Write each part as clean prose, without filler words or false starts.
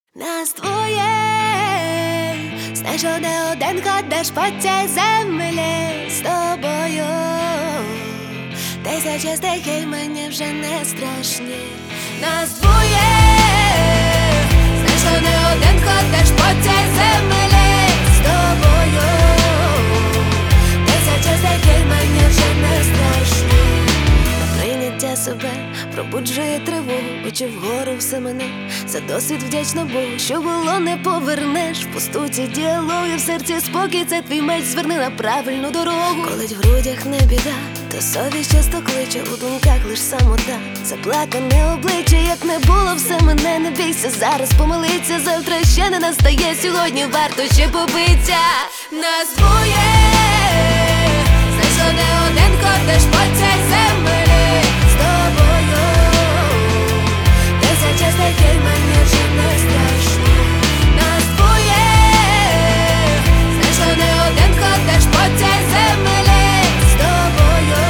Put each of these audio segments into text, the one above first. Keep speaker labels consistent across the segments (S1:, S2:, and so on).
S1: Нас двоє, знаєш, не один ходиш по цій землі з тобою. Тисячі стихій мені вже не страшні. Нас двоє, знаєш, не один ходиш по цій землі з тобою. Тисячі стихій мені вже не страшні. Прийняття себе пробуджує тривогу, очі вгору все мене. За досвід вдячна Богу, що було не повернеш. В пустоті діалоги, в серці спокій, це твій меч, зверни на правильну дорогу. Коли в грудях не біда, то совість часто кличе, у думках лиш самота. Заплакане обличчя, як не було, все мене, не бійся зараз помилиться. Завтра ще не настає, сьогодні варто ще побиться. Нас двоє, знаєш, що не один ходиш по цій землі з тобою. Тисячі стихій мені вже не страшні. Нас двоє, знаєш, що не один ходиш по цій землі з тобою.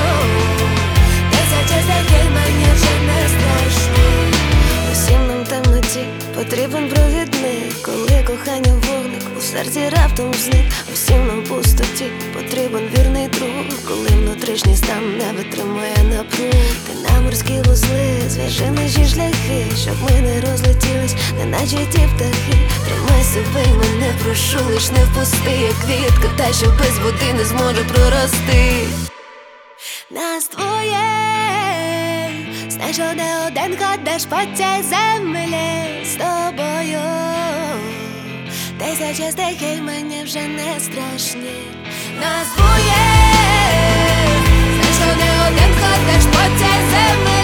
S1: Тисячі стихій мені вже не страшні. Усім нам темноті потрібен провідник, коли кохання вогник у серці раптом зник. Усім нам пустоті потрібен вірний друг, коли внутрішній стан не витримує напруг. Ти на морські вузли, зв'яжи наші шляхи, щоб ми не розлетілись, неначе ті птахи. Тримай себе й мене, прошу, лиш не впусти, як квітка, та що без води не зможе прорости. Нас двоє, знаєш, що не один ходиш по цій землі з тобою. Тисячі стихій мені вже не страшні. Нас двоє, знаєш, що не один ходиш по цій землі